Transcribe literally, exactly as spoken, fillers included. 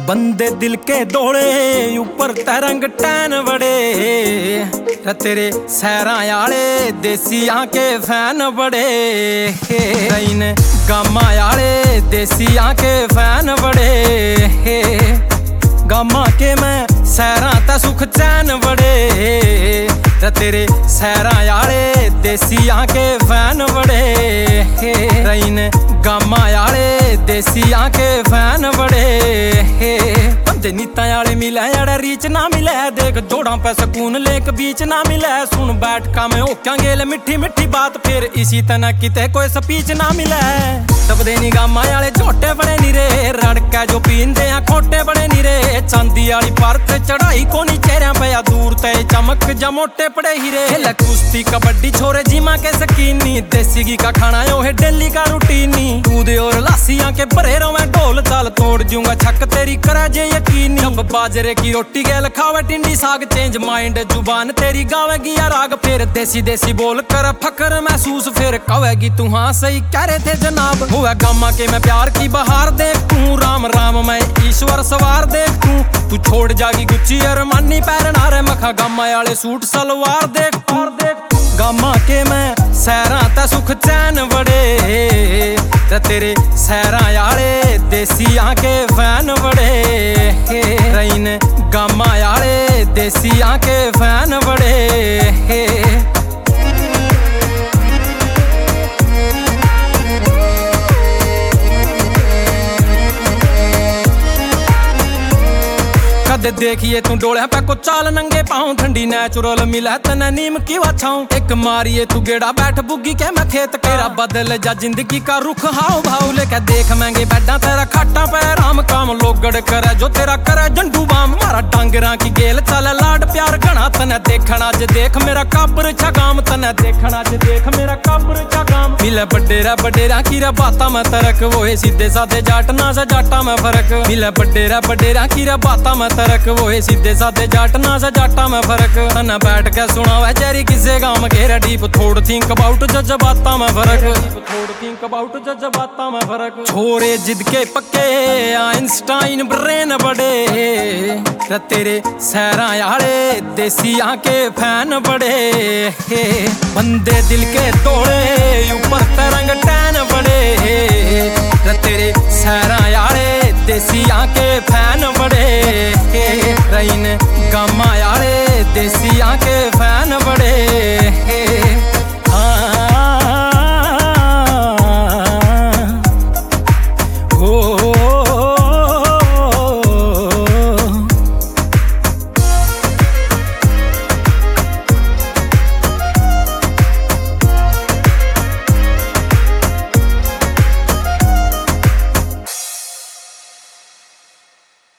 बंदे दिल के दौड़े ऊपर तरंग टैन बड़े, तेरे सैरा आले देसियां के फैन बड़े, रईन गामा आले देसियां के फैन बड़े, गामा के मैं सैरा ता सुख चैन बड़े, तेरे सैरा आले देसियां के फैन बड़े, रईन गामा आले देसियां के फैन बड़े। बंदे नीता आले मिले अड़े रीच ना मिले, देख जोड़ा पे सकून लेक बीच ना मिले, सुन बैठ का मैं ओक्या गेल मिठी मिठी बात, फिर इसी तना किते कोई स्पीच ना मिले। तब देनी गामा आले झोटे बड़े नीरे, रड़के जो पींदे आ खोटे बड़े नीरे, चांदी आली परत चढ़ाई कोनी चेहरा पे दूर ते चमक जा मोटे पड़े हीरे। ले कुश्ती कबड्डी छोरे जिमा के शकीनी, देसी घी का खाना यो है डेली का रूटीनी, दूध और लासियां के भरे रवे ढोल चाल तोड़ जूंगा छक तेरी करे जे यकीनी। अब बाजरे की रोटी गेल खावे टिंडी साग, चेंज माइंड जुबान तेरी गावेगी या राग, फिर देसी देसी बोल कर फकर महसूस, फिर कहेगी तू हाँ सही कह रहे थे जनाब। हुआ गामा के मैं प्यार की बहार देख तू, राम राम मैं ईश्वर सवार देख तू, तू छोड़ जागी गुच्ची और मानी पैरना रे मखा, गामा आले सूट सलवार देख तू, गामा के मैं सैरा ता सुख चैन बड़े, तेरे सैरा आले देसियां के फैन बड़े, रईन गामा आले देसियां के फैन बड़े। कदे देखिए तू डोले पे को चाल नंगे पाऊं, ठंडी नेचुरल मिले तने नीम की वाछाऊं, एक मारिए तू गेड़ा बैठ बुग्गी के मैं खेत केरा, बदल जा जिंदगी का रुख हाव भाव, लेके देख महंगे बैडा तेरा खाटा पे राम काम, लोगड़ करे जो तेरा करे झंडू बाम, मारा डांगरा की गेल चले लाड प्यार घना, तने देखना जे देख मेरा काबर छगाम, तने देखना जे देख मेरा काबर छगाम, मिले बडेरा बडेरा की रे बाता में तरक, वो है सीधे साधे जाट ना से जाटा में फर्क, मिले बडेरा बडेरा की रे बाता में तरक, वो है सीधे साधे जाट ना से जाटा में फर्क, तने बैठ के सुनावे जेरी किसे गाम घेरा डीप, थोड़ थिंक अबाउट जज्बाता में फर्क, थोड़ थिंक अबाउट जज्बाता में फर्क, छोरे जिद के पक्के आइंस्टाइन ब्रेन बड़े, तेरे सैरा आले देसियां के फैन बड़े, बंदे दिल के तोड़े ऊपर तरंग टैन बड़े, तेरे सैरा आले देसियां के फैन बड़े, रईन गामा आले देसियां के फैन बड़े।